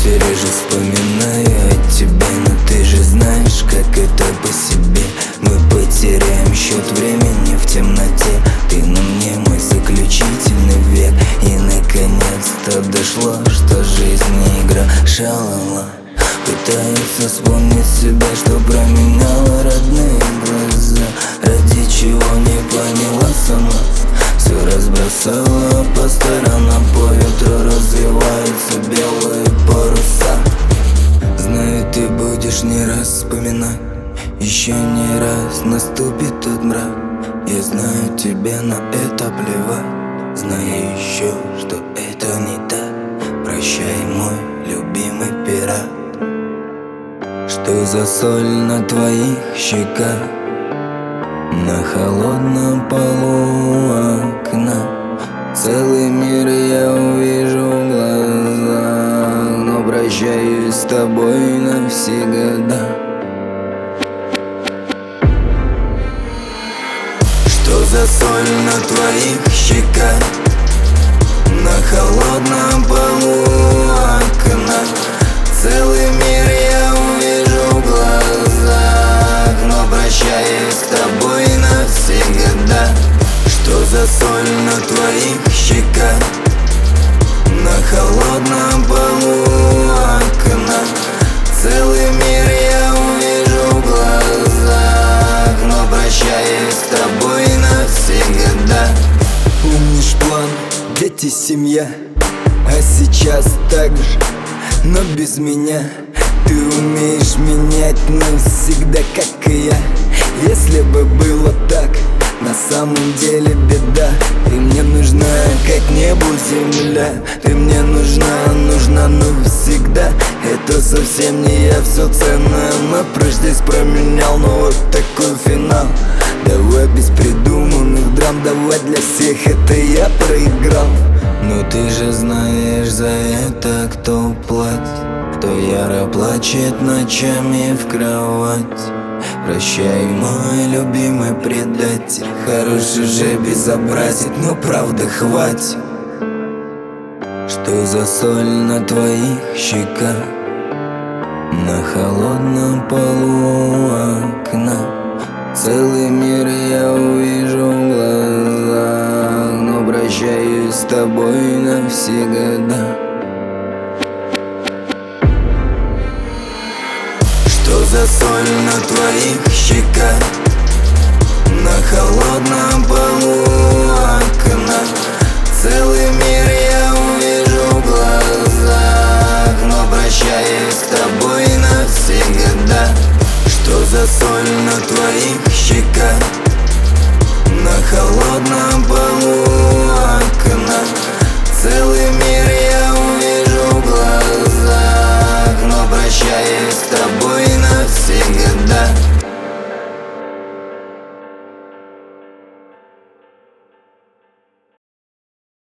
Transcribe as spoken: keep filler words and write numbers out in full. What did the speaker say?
все реже вспоминаю о тебе, но ты же знаешь, как это по себе. Мы потеряем счет времени в темноте. Ты на мне мой заключительный век. И наконец-то дошло, что жизнь не игра, шалала. Пытается вспомнить себя, что променяла родные глаза. Ради чего не поняла сама. Все разбросала по сторонам, по ветру развиваются белые паруса. Знаю, ты будешь не раз вспоминать, еще не раз наступит тот мрак. Я знаю, тебе на это плевать. Знаю еще, что это не так. Прощай, мой любимый пират. Что за соль на твоих щеках? На холодном полу окна целый мир я увижу в глазах, но прощаюсь с тобой навсегда. Что за соль на твоих щеках? На холодном полу окна целый мир я увижу в глазах, но прощаюсь с тобой навсегда. Что за соль на твоих щеках? На холодном полу окна целый мир я увижу в глазах, но прощаюсь с тобой навсегда. Помнишь план, дети, семья, а сейчас так же, но без меня. Ты умеешь менять навсегда, как и я. Если бы было так, на самом деле беда. Ты мне нужна, как небу земля. Ты мне нужна, нужна навсегда. Это совсем не я, все ценное на прочь здесь променял. Но вот такой финал. Давай без придуманных драм, давай для всех это я проиграл. Но ты же знаешь, за это кто платит. Кто яро плачет ночами в кровать. Прощай, мой любимый предатель. Хорош уже безобразить, но правда хватит. Что за соль на твоих щеках? На холодном полу окна целый мир я увижу в глазах, но прощаюсь с тобой навсегда. Что за соль на твоих щеках? На холодном полу окна целый мир я увижу в глазах, но прощаюсь с тобой навсегда. Что за соль на твоих щеках? На холодном полу окна целый мир я увижу в глазах, но прощаюсь с тобой